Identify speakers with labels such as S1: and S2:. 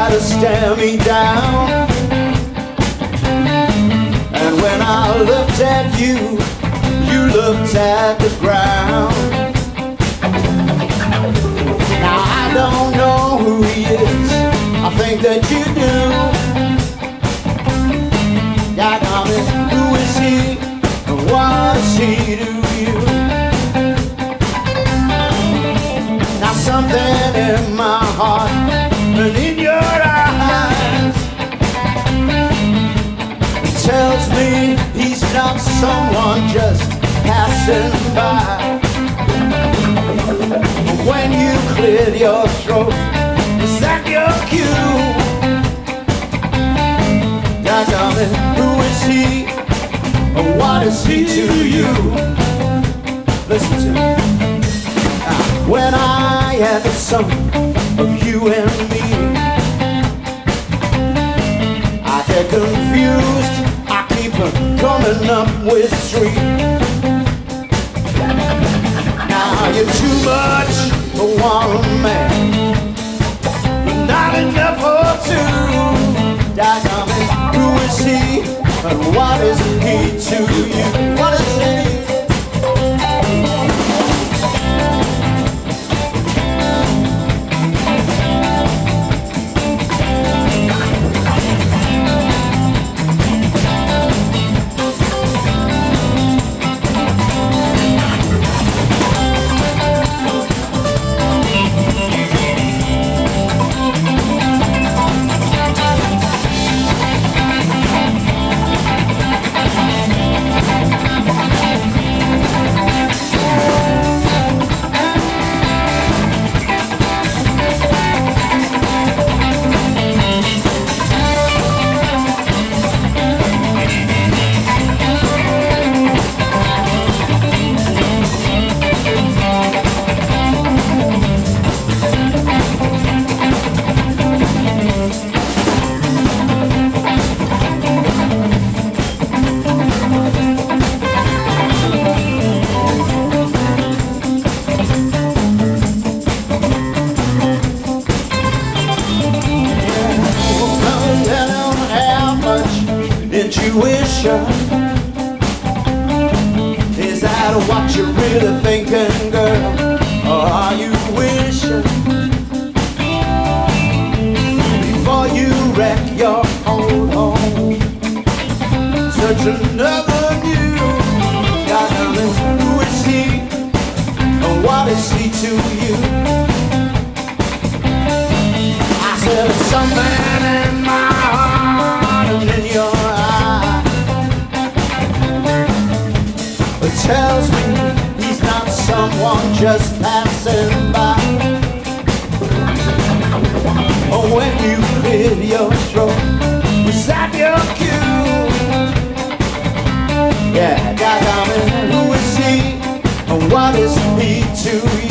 S1: try to stare me down. And when I looked at you, you looked at the ground. Now I don't know who he is, I think that you do. Goddamn it, who is he, and what is he to you? Now something in my heart and in your eyes tells me he's not someone just passing by. When you cleared your throat, is that your cue? Daggone it, who is he, or what is he to you? Listen to me. When I had the sum of you and me, I get confused, I keep coming up with three. Now you're too much for one man, but not enough for two. Daggone it, who is he, and what is he to you? What is he? Intuition, is that what you're really thinking, girl? Or are you wishing before you wreck your old home? Search another view. Goddamn it, who is he, and what is he to you? I said something in my heart and in your tells me he's not someone just passing by. Oh, when you cleared your throat, was that your cue? Yeah, goddamn it, who is he, and what is he to you?